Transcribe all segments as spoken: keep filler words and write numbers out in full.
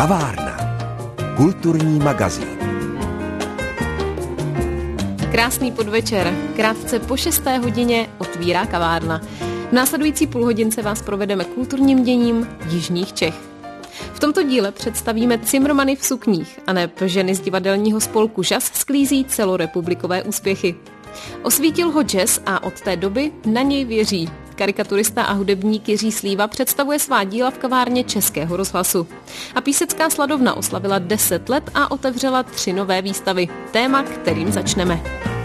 Kavárna. Kulturní magazín. Krásný podvečer. Krátce po šesté hodině otvírá kavárna. V následující půlhodince vás provedeme kulturním děním jižních Čech. V tomto díle představíme Cimrmany v sukních, aneb ženy z divadelního spolku Žas sklízí celorepublikové úspěchy. Osvítil ho jazz a od té doby na něj věří. Karikaturista a hudebník Jiří Slíva představuje svá díla v kavárně Českého rozhlasu. A Písecká sladovna oslavila deset let a otevřela tři nové výstavy. Téma, kterým začneme.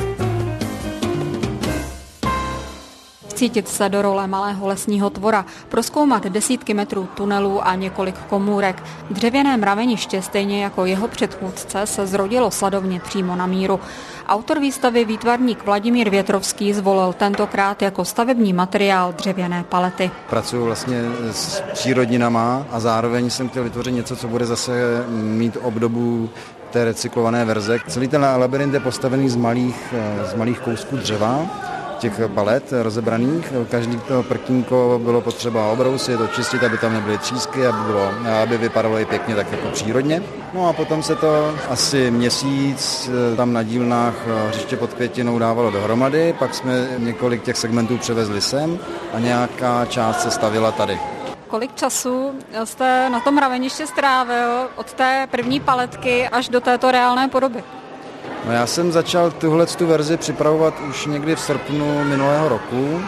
Cítit se do role malého lesního tvora, prozkoumat desítky metrů tunelů a několik komůrek. Dřevěné mraveniště, stejně jako jeho předchůdce, se zrodilo sladovně přímo na míru. Autor výstavy výtvarník Vladimír Větrovský zvolil tentokrát jako stavební materiál dřevěné palety. Pracuji vlastně s přírodninama a zároveň jsem chtěl vytvořit něco, co bude zase mít obdobu té recyklované verze. Celý ten labyrint je postavený z malých, z malých kousků dřeva, těch palet rozebraných. Každý to prkínko bylo potřeba obrousit, očistit, aby tam nebyly třísky, aby, bylo, aby vypadalo i pěkně tak jako přírodně. No a potom se to asi měsíc tam na dílnách Hřiště pod Květinou dávalo dohromady, pak jsme několik těch segmentů převezli sem a nějaká část se stavila tady. Kolik času jste na tom mraveniště strávil od té první paletky až do této reálné podoby? No já jsem začal tuhle tu verzi připravovat už někdy v srpnu minulého roku,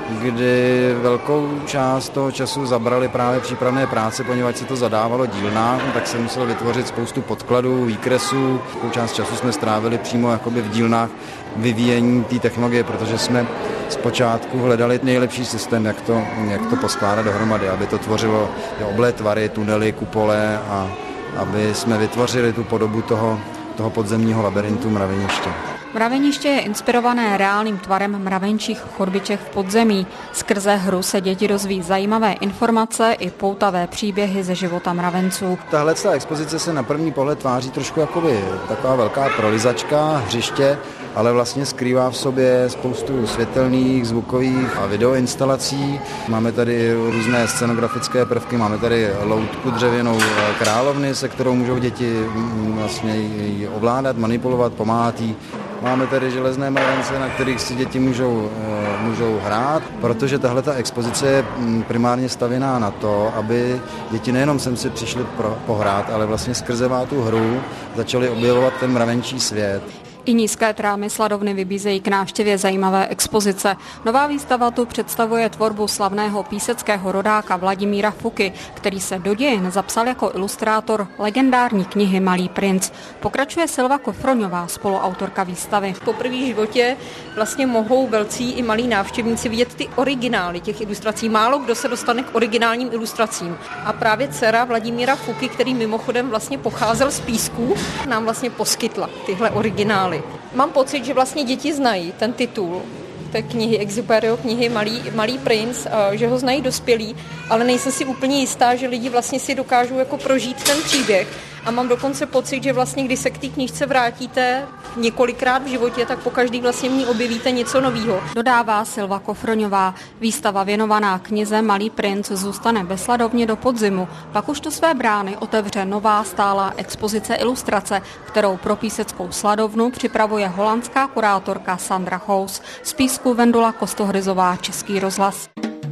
kdy velkou část toho času zabrali právě přípravné práce, poněvadž se to zadávalo dílnám, tak jsem musel vytvořit spoustu podkladů, výkresů. Velkou část času jsme strávili přímo jakoby v dílnách vyvíjení té technologie, protože jsme zpočátku hledali nejlepší systém, jak to, jak to poskládat dohromady, aby to tvořilo oblé tvary, tunely, kupole a aby jsme vytvořili tu podobu toho toho podzemního labyrintu mraveniště. Mraveniště je inspirované reálným tvarem mravenčích chodbiček v podzemí. Skrze hru se děti dozví zajímavé informace i poutavé příběhy ze života mravenců. Tahle expozice se na první pohled tváří trošku jakoby taková velká prolizačka, hřiště, ale vlastně skrývá v sobě spoustu světelných, zvukových a videoinstalací. Máme tady různé scenografické prvky, máme tady loutku dřevěnou královny, se kterou můžou děti vlastně ji ovládat, manipulovat, pomáhat jí. Máme tady železné mravence, na kterých si děti můžou, můžou hrát, protože tahle ta expozice je primárně stavěná na to, aby děti nejenom sem si přišli pro, pohrát, ale vlastně skrze tu hru začali objevovat ten mravenčí svět. I nízké trámy sladovny vybízejí k návštěvě zajímavé expozice. Nová výstava tu představuje tvorbu slavného píseckého rodáka Vladimíra Fuky, který se do dějin zapsal jako ilustrátor legendární knihy Malý princ. Pokračuje Silva Kofroňová, spoluautorka výstavy. Poprvé v životě vlastně mohou velcí i malí návštěvníci vidět ty originály těch ilustrací. Málo kdo se dostane k originálním ilustracím. A právě dcera Vladimíra Fuky, který mimochodem vlastně pocházel z Písku, nám vlastně poskytla tyhle originály. Mám pocit, že vlastně děti znají ten titul té knihy Exuperyho, knihy Malý, Malý princ, že ho znají dospělí, ale nejsem si úplně jistá, že lidi vlastně si dokážou jako prožít ten příběh. A mám dokonce pocit, že vlastně, když se k té knížce vrátíte několikrát v životě, tak pokaždý vlastně v ní objevíte něco nového. Dodává Silva Kofroňová. Výstava věnovaná knize Malý princ zůstane bezsladovně do podzimu. Pak už to své brány otevře nová stálá expozice ilustrace, kterou pro Píseckou sladovnu připravuje holandská kurátorka Sandra House. Z Písku Vendula Kostohryzová, Český rozhlas.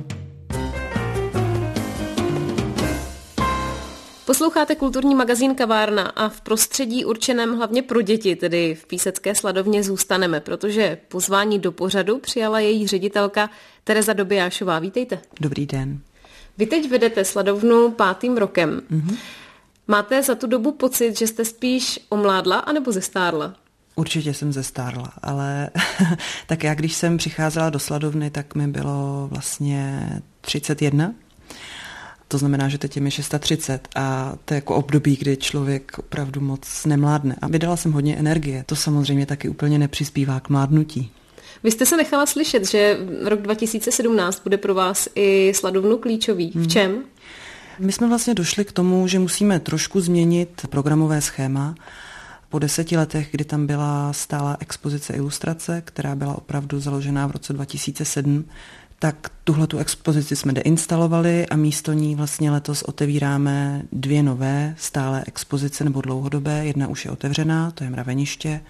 Posloucháte kulturní magazín Kavárna a v prostředí určeném hlavně pro děti, tedy v Písecké sladovně, zůstaneme, protože pozvání do pořadu přijala její ředitelka Tereza Dobijášová. Vítejte. Dobrý den. Vy teď vedete sladovnu pátým rokem. Mm-hmm. Máte za tu dobu pocit, že jste spíš omládla anebo zestárla? Určitě jsem zestárla, ale tak já, když jsem přicházela do sladovny, tak mi bylo vlastně třicet jedna. To znamená, že teď je mi třicet šest a to je jako období, kdy člověk opravdu moc nemládne. A vydala jsem hodně energie. To samozřejmě taky úplně nepřispívá k mládnutí. Vy jste se nechala slyšet, že rok dva tisíce sedmnáct bude pro vás i sladovnu klíčový. V čem? Hmm. My jsme vlastně došli k tomu, že musíme trošku změnit programové schéma Po deseti letech, kdy tam byla stálá expozice ilustrace, která byla opravdu založená v roce dva tisíce sedm, tak tuhletu expozici jsme deinstalovali a místo ní vlastně letos otevíráme dvě nové stálé expozice nebo dlouhodobé. Jedna už je otevřená, to je Mraveniště.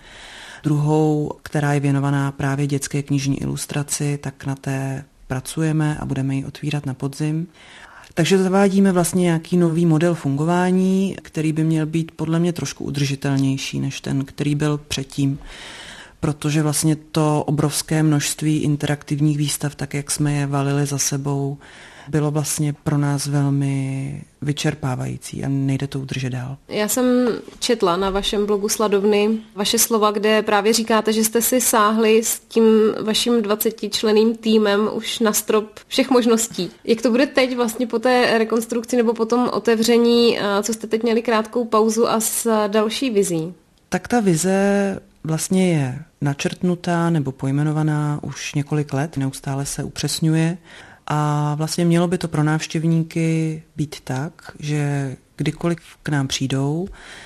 Druhou, která je věnovaná právě dětské knižní ilustraci, tak na té pracujeme a budeme ji otvírat na podzim. Takže zavádíme vlastně nějaký nový model fungování, který by měl být podle mě trošku udržitelnější než ten, který byl předtím. Protože vlastně to obrovské množství interaktivních výstav, tak jak jsme je valili za sebou, bylo vlastně pro nás velmi vyčerpávající a nejde to udržet dál. Já jsem četla na vašem blogu Sladovny vaše slova, kde právě říkáte, že jste si sáhli s tím vaším dvacetičlenným týmem už na strop všech možností. Jak to bude teď vlastně po té rekonstrukci nebo po tom otevření, co jste teď měli krátkou pauzu a s další vizí? Tak ta vize vlastně je načrtnutá nebo pojmenovaná už několik let, neustále se upřesňuje a vlastně mělo by to pro návštěvníky být tak, že kdykoliv k nám přijdou,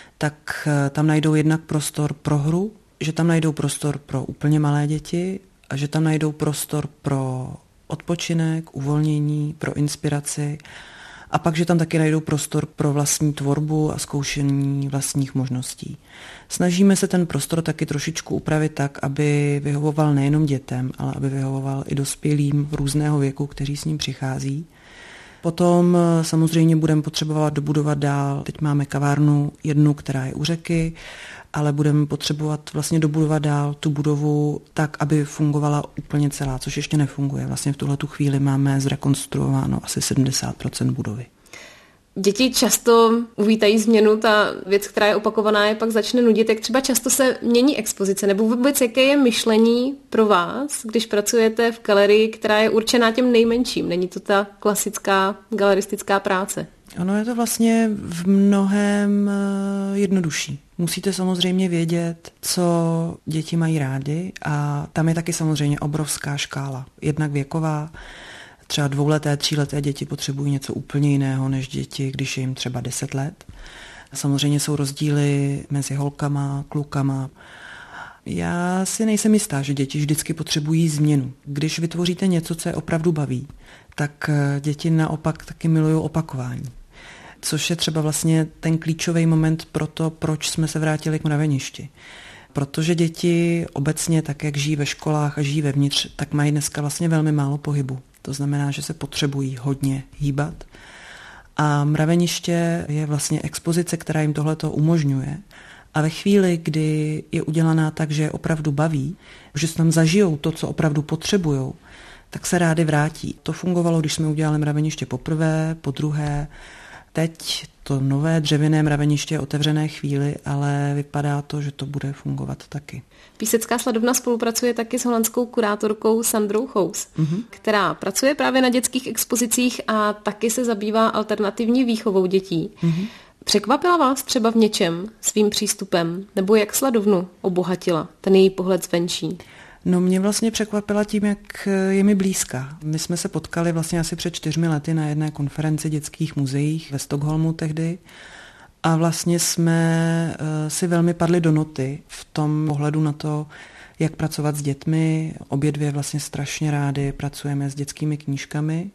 tak tam najdou jednak prostor pro hru, že tam najdou prostor pro úplně malé děti a že tam najdou prostor pro odpočinek, uvolnění, pro inspiraci a pak, že tam taky najdou prostor pro vlastní tvorbu a zkoušení vlastních možností. Snažíme se ten prostor taky trošičku upravit tak, aby vyhovoval nejenom dětem, ale aby vyhovoval i dospělým různého věku, kteří s ním přichází. Potom samozřejmě budeme potřebovat dobudovat dál. Teď máme kavárnu jednu, která je u řeky, ale budeme potřebovat vlastně dobudovat dál tu budovu tak, aby fungovala úplně celá, což ještě nefunguje. Vlastně v tuhletu chvíli máme zrekonstruováno asi sedmdesát procent budovy. Děti často uvítají změnu, ta věc, která je opakovaná, je pak začne nudit. Jak třeba často se mění expozice, nebo vůbec jaké je myšlení pro vás, když pracujete v galerii, která je určená těm nejmenším? Není to ta klasická galeristická práce? Ono je to vlastně v mnohém jednodušší. Musíte samozřejmě vědět, co děti mají rádi a tam je taky samozřejmě obrovská škála. Jednak věková, třeba dvouleté, tříleté děti potřebují něco úplně jiného než děti, když je jim třeba deset let. Samozřejmě jsou rozdíly mezi holkama, klukama. Já si nejsem jistá, že děti vždycky potřebují změnu. Když vytvoříte něco, co je opravdu baví, tak děti naopak taky milují opakování. Což je třeba vlastně ten klíčový moment pro to, proč jsme se vrátili k Mraveništi. Protože děti obecně, tak jak žijí ve školách a žijí vevnitř, tak mají dneska vlastně velmi málo pohybu. To znamená, že se potřebují hodně hýbat. A Mraveniště je vlastně expozice, která jim tohleto umožňuje. A ve chvíli, kdy je udělaná tak, že je opravdu baví, že se tam zažijou to, co opravdu potřebujou, tak se rádi vrátí. To fungovalo, když jsme udělali Mraveniště poprvé, po druhé. Teď to nové dřevěné Mraveniště je otevřené chvíli, ale vypadá to, že to bude fungovat taky. Písecká sladovna spolupracuje taky s holandskou kurátorkou Sandrou Hoos, mm-hmm. která pracuje právě na dětských expozicích a taky se zabývá alternativní výchovou dětí. Mm-hmm. Překvapila vás třeba v něčem svým přístupem, nebo jak sladovnu obohatila ten její pohled zvenčí? No mě vlastně překvapila tím, jak je mi blízká. My jsme se potkali vlastně asi před čtyřmi lety na jedné konferenci dětských muzeích ve Stockholmu tehdy a vlastně jsme si velmi padli do noty v tom pohledu na to, jak pracovat s dětmi. Obě dvě vlastně strašně rády pracujeme s dětskými knížkami.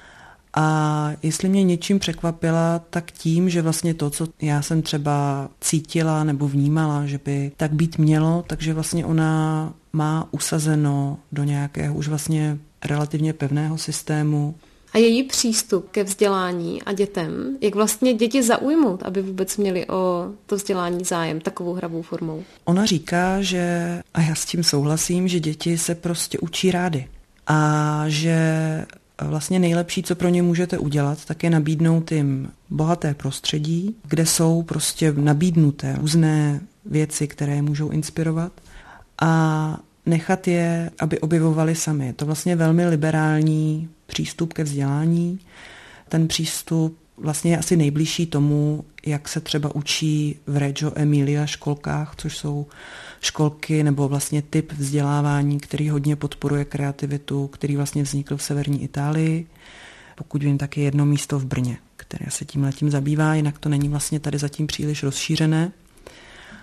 A jestli mě něčím překvapila, tak tím, že vlastně to, co já jsem třeba cítila nebo vnímala, že by tak být mělo, takže vlastně ona má usazeno do nějakého už vlastně relativně pevného systému. A její přístup ke vzdělání a dětem, jak vlastně děti zaujmout, aby vůbec měli o to vzdělání zájem takovou hravou formou? Ona říká, že, a já s tím souhlasím, že děti se prostě učí rády a že vlastně nejlepší, co pro ně můžete udělat, tak je nabídnout jim bohaté prostředí, kde jsou prostě nabídnuté různé věci, které je můžou inspirovat a nechat je, aby objevovali sami. Je to vlastně velmi liberální přístup ke vzdělání. Ten přístup vlastně je asi nejbližší tomu, jak se třeba učí v Reggio Emilia školkách, což jsou školky nebo vlastně typ vzdělávání, který hodně podporuje kreativitu, který vlastně vznikl v severní Itálii. Pokud vím, tak je jedno místo v Brně, které se tímhletím zabývá, jinak to není vlastně tady zatím příliš rozšířené.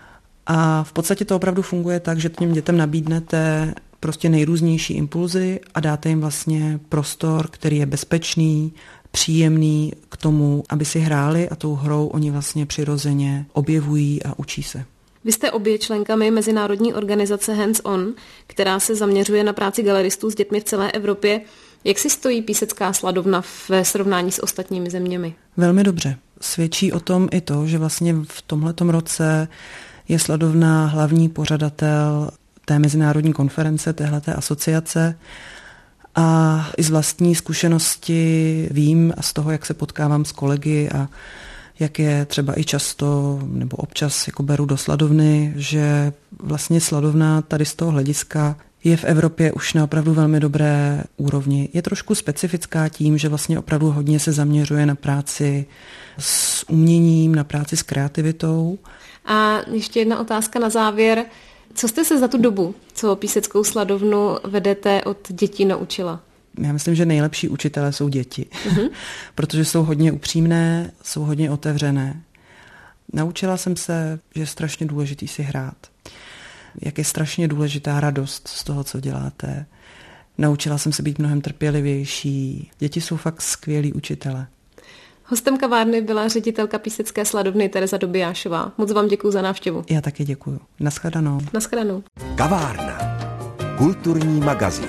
A v podstatě to opravdu funguje tak, že těm dětem nabídnete prostě nejrůznější impulzy a dáte jim vlastně prostor, který je bezpečný, příjemný k tomu, aby si hráli a tou hrou oni vlastně přirozeně objevují a učí se. Vy jste obě členkami mezinárodní organizace Hands On, která se zaměřuje na práci galeristů s dětmi v celé Evropě. Jak si stojí Písecká sladovna ve srovnání s ostatními zeměmi? Velmi dobře. Svědčí o tom i to, že vlastně v tomhletom roce je sladovna hlavní pořadatel té mezinárodní konference, téhleté asociace. A i z vlastní zkušenosti vím a z toho, jak se potkávám s kolegy a jak je třeba i často nebo občas jako beru do sladovny, že vlastně sladovna tady z toho hlediska je v Evropě už na opravdu velmi dobré úrovni. Je trošku specifická tím, že vlastně opravdu hodně se zaměřuje na práci s uměním, na práci s kreativitou. A ještě jedna otázka na závěr. Co jste se za tu dobu, co Píseckou sladovnu vedete, od dětí naučila? Já myslím, že nejlepší učitelé jsou děti, mm-hmm. protože jsou hodně upřímné, jsou hodně otevřené. Naučila jsem se, že je strašně důležitý si hrát. Jak je strašně důležitá radost z toho, co děláte. Naučila jsem se být mnohem trpělivější. Děti jsou fakt skvělí učitelé. Hostem kavárny byla ředitelka Písecké sladovny Tereza Dobijášová. Moc vám děkuju za návštěvu. Já taky děkuju. Naschledanou. Naschledanou. Kavárna. Kulturní magazín.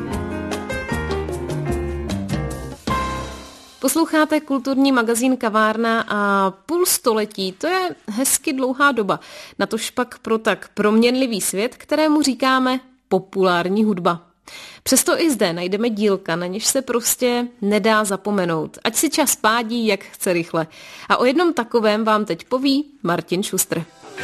Posloucháte kulturní magazín Kavárna a půl století, to je hezky dlouhá doba. Natož pak pro tak proměnlivý svět, kterému říkáme populární hudba. Přesto i zde najdeme dílka, na něž se prostě nedá zapomenout. Ať si čas pádí, jak chce rychle. A o jednom takovém vám teď poví Martin Šustr.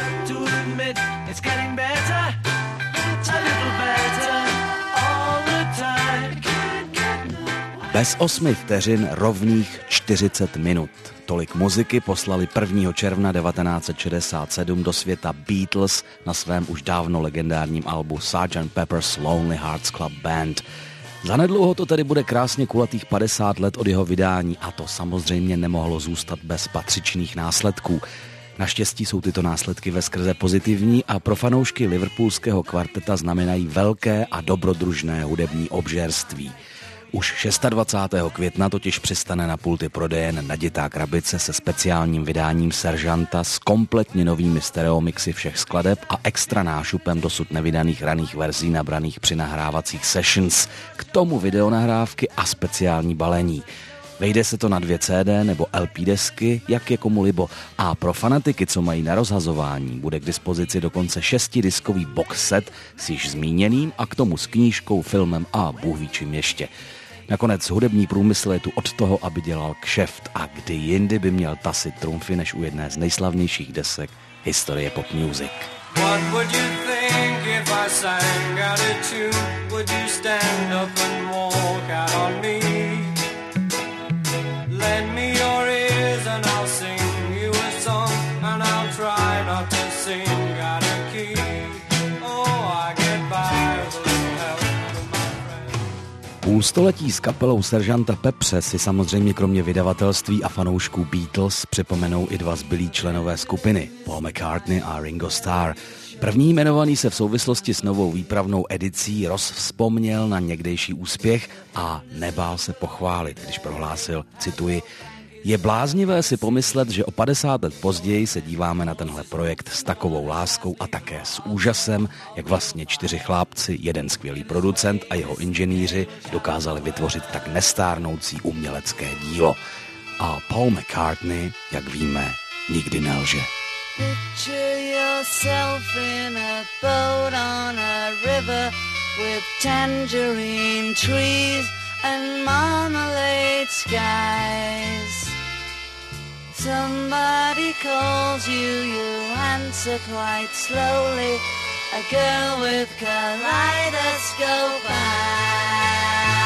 Bez osmi vteřin rovných čtyřicet minut. Tolik muziky poslali prvního června devatenáct set šedesát sedm do světa Beatles na svém už dávno legendárním albu sergeant Pepper's Lonely Hearts Club Band. Zanedlouho to tedy bude krásně kulatých padesát let od jeho vydání a to samozřejmě nemohlo zůstat bez patřičných následků. Naštěstí jsou tyto následky veskrze pozitivní a pro fanoušky liverpoolského kvarteta znamenají velké a dobrodružné hudební obžerství. Už dvacátého šestého května totiž přistane na pulty prodejen naditá krabice se speciálním vydáním Seržanta s kompletně novými stereomixy všech skladeb a extra nášupem dosud nevydaných raných verzí nabraných při nahrávacích sessions, k tomu videonahrávky a speciální balení. Vejde se to na dvě C D nebo L P desky, jak je komu libo. A pro fanatiky, co mají na rozhazování, bude k dispozici dokonce šestidiskový box set s již zmíněným a k tomu s knížkou, filmem a bůh ví čím ještě. Nakonec hudební průmysl je tu od toho, aby dělal kšeft a kdy jindy by měl tasit trumfy než u jedné z nejslavnějších desek historie pop music. What would you think if I sang out a tune? Would you stand up and walk out on me? Lend me your ears and I'll sing you a song and I'll try not to sing out of key. Oh, I get by with a little help from my friends. Půlstoletí s kapelou seržanta Pepře si samozřejmě kromě vydavatelství a fanoušků Beatles připomenou i dva zbylí členové skupiny, Paul McCartney a Ringo Starr. První jmenovaný se v souvislosti s novou výpravnou edicí rozvzpomněl na někdejší úspěch a nebál se pochválit, když prohlásil, cituji, je bláznivé si pomyslet, že o padesát let později se díváme na tenhle projekt s takovou láskou a také s úžasem, jak vlastně čtyři chlápci, jeden skvělý producent a jeho inženýři dokázali vytvořit tak nestárnoucí umělecké dílo. A Paul McCartney, jak víme, nikdy nelže. Picture yourself in a boat on a river with tangerine trees and marmalade skies. Somebody calls you, you answer quite slowly. A girl with kaleidoscope eyes.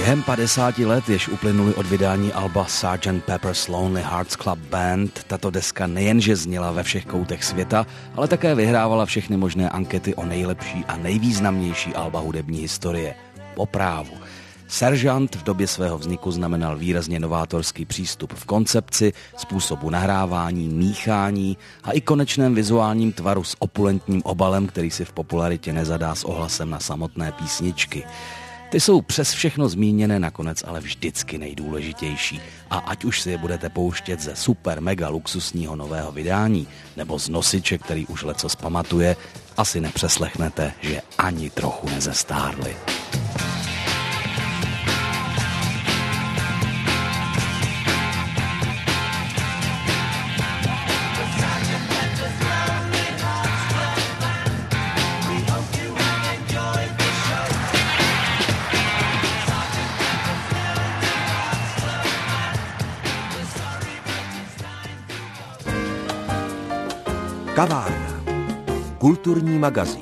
Během padesáti let, jež uplynuli od vydání alba sergeant Pepper's Lonely Hearts Club Band, tato deska nejenže zněla ve všech koutech světa, ale také vyhrávala všechny možné ankety o nejlepší a nejvýznamnější alba hudební historie. Po právu. Sergeant v době svého vzniku znamenal výrazně novátorský přístup v koncepci, způsobu nahrávání, míchání a i konečném vizuálním tvaru s opulentním obalem, který si v popularitě nezadá s ohlasem na samotné písničky. Ty jsou přes všechno zmíněné nakonec ale vždycky nejdůležitější. A ať už si je budete pouštět ze super mega luxusního nového vydání nebo z nosiče, který už lecos pamatuje, asi nepřeslechnete, že ani trochu nezestárli. Kavárna. Kulturní magazín.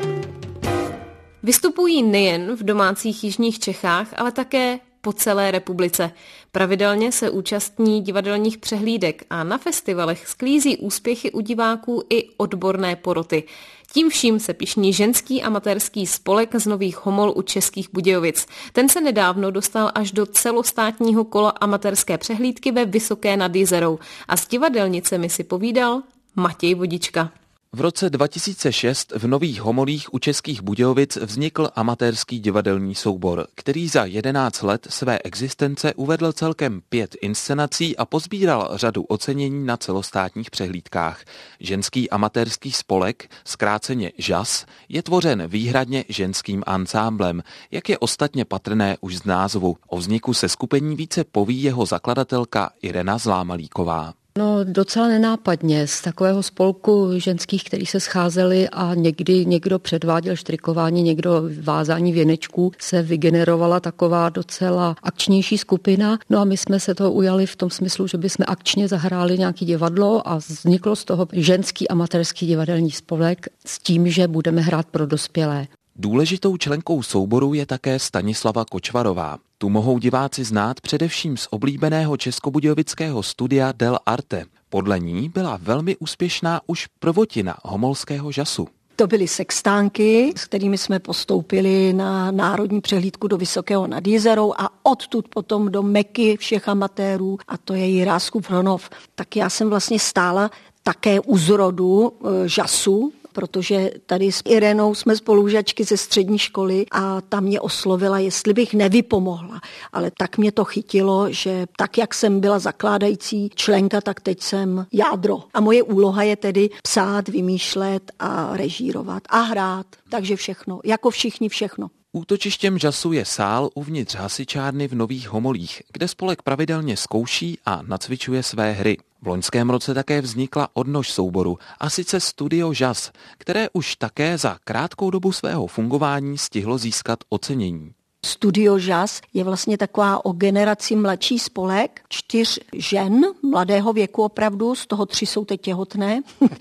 Vystupují nejen v domácích jižních Čechách, ale také po celé republice. Pravidelně se účastní divadelních přehlídek a na festivalech sklízí úspěchy u diváků i odborné poroty. Tím vším se pyšní ženský amatérský spolek z Nových Homol u Českých Budějovic. Ten se nedávno dostal až do celostátního kola amatérské přehlídky ve Vysoké nad Jizerou a s divadelnicemi si povídal Matěj Vodička. V roce dva tisíce šest v Nových Homolích u Českých Budějovic vznikl amatérský divadelní soubor, který za jedenáct let své existence uvedl celkem pět inscenací a pozbíral řadu ocenění na celostátních přehlídkách. Ženský amatérský spolek, zkráceně žas, je tvořen výhradně ženským ansámblem, jak je ostatně patrné už z názvu. O vzniku seskupení více poví jeho zakladatelka Irena Zlámalíková. No docela nenápadně, z takového spolku ženských, který se scházeli a někdy někdo předváděl štrikování, někdo vázání věnečků, se vygenerovala taková docela akčnější skupina. No a my jsme se toho ujali v tom smyslu, že bychom akčně zahráli nějaký divadlo a vzniklo z toho ženský amatérský divadelní spolek s tím, že budeme hrát pro dospělé. Důležitou členkou souboru je také Stanislava Kočvarová. Tu mohou diváci znát především z oblíbeného českobudějovického studia Del Arte. Podle ní byla velmi úspěšná už prvotina homolského žasu. To byly sextánky, s kterými jsme postoupili na národní přehlídku do Vysokého nad Jizerou a odtud potom do Meky všech amatérů, a to je Jiráskův Hronov. Tak já jsem vlastně stála také u zrodu e, žasu, protože tady s Irenou jsme spolužačky ze střední školy a ta mě oslovila, jestli bych nevypomohla. Ale tak mě to chytilo, že tak, jak jsem byla zakládající členka, tak teď jsem jádro. A moje úloha je tedy psát, vymýšlet a režírovat a hrát. Takže všechno, jako všichni všechno. Útočištěm žasu je sál uvnitř hasičárny v Nových Homolích, kde spolek pravidelně zkouší a nacvičuje své hry. V loňském roce také vznikla odnož souboru, a sice Studio Žas, které už také za krátkou dobu svého fungování stihlo získat ocenění. Studio Žas je vlastně taková o generaci mladší spolek, čtyř žen mladého věku opravdu, z toho tři jsou teď těhotné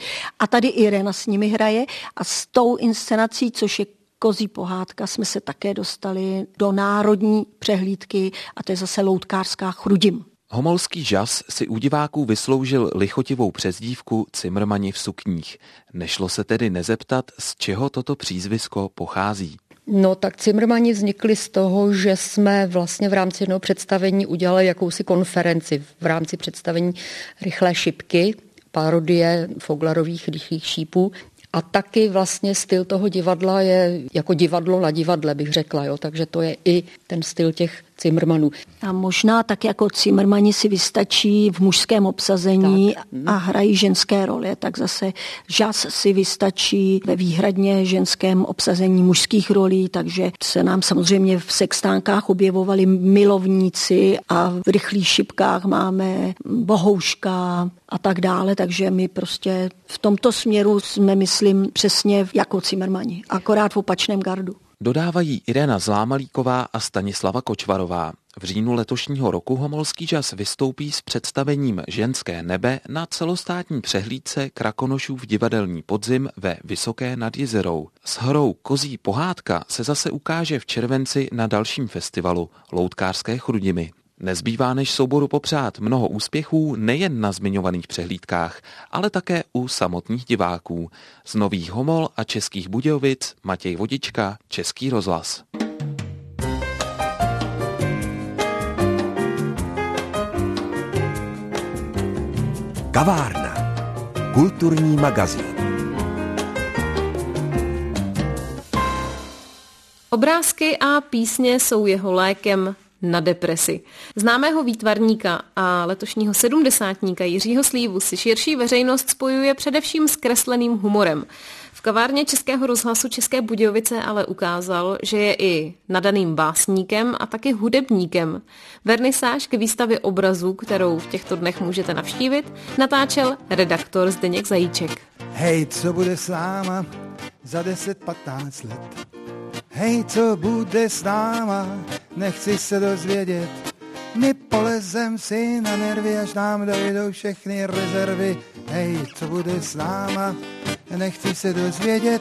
a tady Irena s nimi hraje a s tou inscenací, což je Kozí pohádka, jsme se také dostali do národní přehlídky a to je zase loutkářská Chrudim. Homolský žas si u diváků vysloužil lichotivou přezdívku Cimrmani v sukních. Nešlo se tedy nezeptat, z čeho toto přízvisko pochází. No tak Cimrmani vznikli z toho, že jsme vlastně v rámci jednoho představení udělali jakousi konferenci v rámci představení Rychlé šipky, parodie Foglarových rychlých šípů. A taky vlastně styl toho divadla je jako divadlo na divadle, bych řekla, jo, takže to je i ten styl těch Cimrmanů. A možná tak jako Cimrmani si vystačí v mužském obsazení tak. a hrají ženské role, tak zase žas si vystačí ve výhradně ženském obsazení mužských rolí, takže se nám samozřejmě v sextánkách objevovali milovníci a v rychlých šipkách máme bohouška a tak dále, takže my prostě v tomto směru jsme, myslím, přesně jako Cimrmani, akorát v opačném gardu. Dodávají Irena Zlámalíková a Stanislava Kočvarová. V říjnu letošního roku Homolský jazz vystoupí s představením Ženské nebe na celostátní přehlídce Krakonošův divadelní podzim ve Vysoké nad Jizerou. S hrou Kozí pohádka se zase ukáže v červenci na dalším festivalu Loutkářské Chrudimi. Nezbývá než souboru popřát mnoho úspěchů nejen na zmiňovaných přehlídkách, ale také u samotných diváků. Z Nových Homol a Českých Budějovic Matěj Vodička, Český rozhlas. Kavárna. Kulturní magazín. Obrázky a písně jsou jeho lékem na depresi. Známého výtvarníka a letošního sedmdesátníka Jiřího Slívu si širší veřejnost spojuje především s kresleným humorem. V kavárně Českého rozhlasu České Budějovice ale ukázal, že je i nadaným básníkem a taky hudebníkem. Vernisáž k výstavě obrazů, kterou v těchto dnech můžete navštívit, natáčel redaktor Zdeněk Zajíček. Hej, co bude s náma za deset patnáct let? Hej, co bude s náma, nechci se dozvědět. My polezem si na nervy, až nám dojdou všechny rezervy. Hej, co bude s náma, nechci se dozvědět.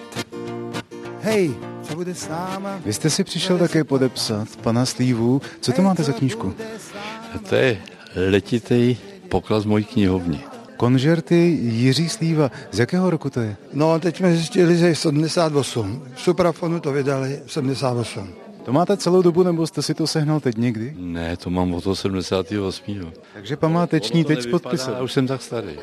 Hej, co bude s náma. Vy jste si přišel také podepsat pana Slívu. Co to máte za knížku? To je letitej poklad z mojí knihovny. Koncerty Jiří Slíva. Z jakého roku to je? No, teď jsme zjistili, že je sedmdesát osm. V Suprafonu to vydali v sedmdesát osm. To máte celou dobu, nebo jste si to sehnal teď někdy? Ne, to mám od sedmdesátého osmého Takže památeční teď s podpisem. Já už jsem tak starý.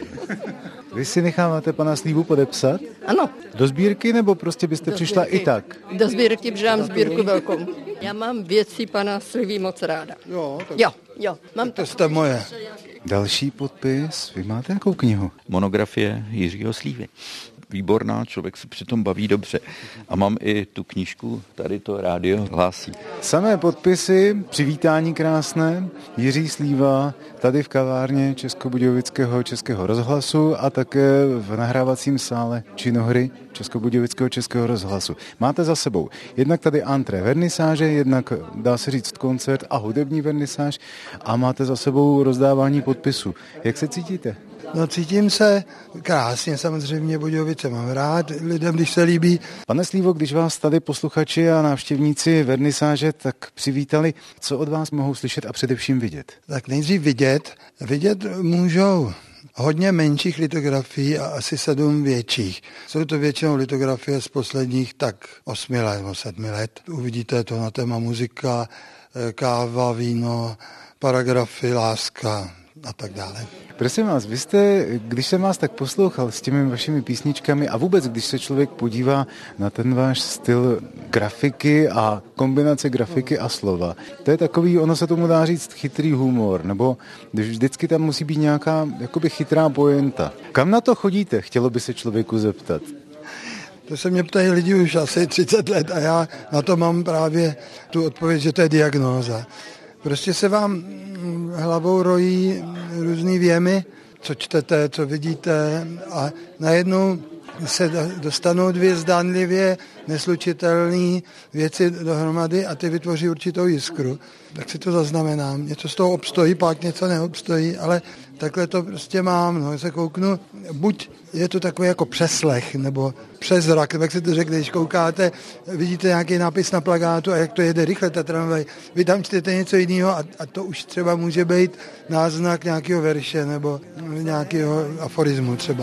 Vy si necháváte pana Slívu podepsat? Ano. Do sbírky, nebo prostě byste Do přišla sbírky. i tak? Do sbírky, protože mám sbírku velkou. Já mám věci pana Slívy moc ráda. Jo, tak... jo, jo. Mám to jste moje. Další podpis. Vy máte jakou knihu? Monografie Jiřího Slívy. Výborná, člověk se přitom baví dobře. A mám i tu knížku, tady to rádio hlásí. Samé podpisy, přivítání krásné, Jiří Slíva tady v kavárně Českobudějovického Českého rozhlasu a také v nahrávacím sále činohry Českobudějovického Českého rozhlasu. Máte za sebou jednak tady antré vernisáže, jednak dá se říct koncert a hudební vernisáž a máte za sebou rozdávání podpisů. Jak se cítíte? No, cítím se krásně, samozřejmě Budějovice mám rád, lidem, když se líbí. Pane Slívo, když vás tady posluchači a návštěvníci vernisáže tak přivítali, co od vás mohou slyšet a především vidět? Tak nejdřív vidět. Vidět můžou hodně menších litografií a asi sedm větších. Jsou to většinou litografie z posledních tak osmi let nebo sedmi let. Uvidíte to na téma muzika, káva, víno, paragrafy, láska a tak dále. Prosím vás, vy jste, když jsem vás tak poslouchal s těmi vašimi písničkami a vůbec, když se člověk podívá na ten váš styl grafiky a kombinace grafiky a slova, to je takový, ono se tomu dá říct chytrý humor, nebo když vždycky tam musí být nějaká jakoby chytrá pointa. Kam na to chodíte, chtělo by se člověku zeptat? To se mě ptají lidi už asi třicet let a já na to mám právě tu odpověď, že to je diagnóza. Prostě se vám hlavou rojí různý věmy, co čtete, co vidíte a najednou se dostanou dvě zdánlivě neslučitelné věci dohromady a ty vytvoří určitou jiskru. Tak si to zaznamenám. Něco z toho obstojí, pak něco neobstojí, ale takhle to prostě mám. No, se kouknu, buď je to takový jako přeslech, nebo přezrak, jak se to řekne, když koukáte, vidíte nějaký nápis na plakátu a jak to jede rychle ta tramvaj. Vy tam čtete něco jiného a, a to už třeba může být náznak nějakého verše nebo nějakého aforismu třeba.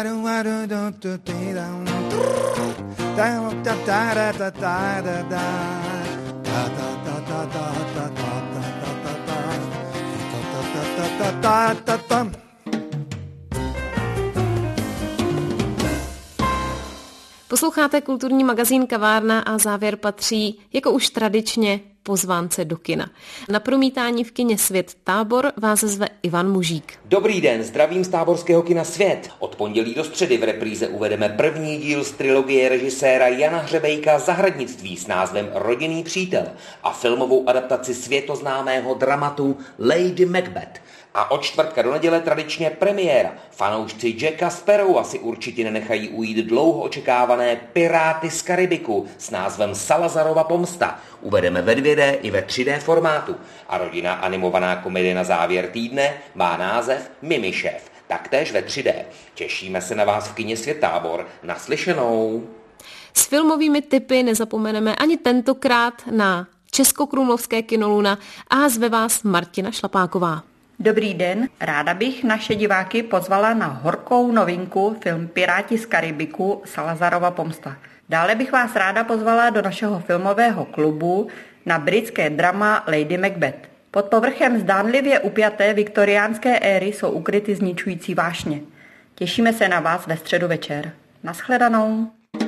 Posloucháte kulturní magazín Kavárna a závěr patří, jako už tradičně, pozvánce do kina. Na promítání v kině Svět Tábor vás zve Ivan Mužík. Dobrý den, zdravím z táborského kina Svět. Od pondělí do středy v repríze uvedeme první díl z trilogie režiséra Jana Hřebejka Zahradnictví s názvem Rodinný přítel a filmovou adaptaci světoznámého dramatu Lady Macbeth. A od čtvrtka do neděle tradičně premiéra. Fanoušci Jacka Sparrowa si určitě nenechají ujít dlouho očekávané Piráty z Karibiku s názvem Salazarova pomsta. Uvedeme ve dvě dé i ve tři dé formátu. A rodinná animovaná komedie na závěr týdne má název Mimišéf, taktéž ve tři dé. Těšíme se na vás v kině Svět Tábor. Naslyšenou. S filmovými tipy nezapomeneme ani tentokrát na Českokrumlovské kino Luna a zve vás Martina Šlapáková. Dobrý den, ráda bych naše diváky pozvala na horkou novinku film Piráti z Karibiku Salazarova pomsta. Dále bych vás ráda pozvala do našeho filmového klubu na britské drama Lady Macbeth. Pod povrchem zdánlivě upjaté viktoriánské éry jsou ukryty zničující vášně. Těšíme se na vás ve středu večer. Naschledanou.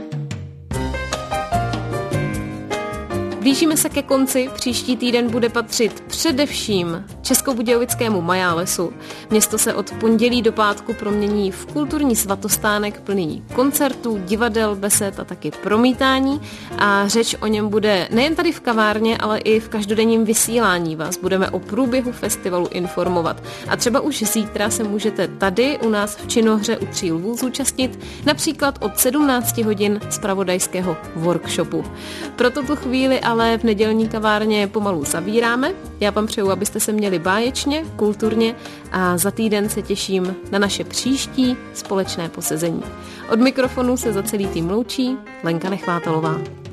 Blížíme se ke konci, příští týden bude patřit především Českobudějovickému Majálesu. Město se od pondělí do pátku promění v kulturní svatostánek plný koncertů, divadel, besed a taky promítání a řeč o něm bude nejen tady v kavárně, ale i v každodenním vysílání. Vás budeme o průběhu festivalu informovat. A třeba už zítra se můžete tady u nás v Činohře u Tří lvů zúčastnit, například od sedmnáct hodin zpravodajského workshopu. Pro tuto chvíli ale v nedělní kavárně pomalu zavíráme. Já vám přeju, abyste se měli báječně, kulturně a za týden se těším na naše příští společné posezení. Od mikrofonu se za celý tým loučí Lenka Nechvátalová.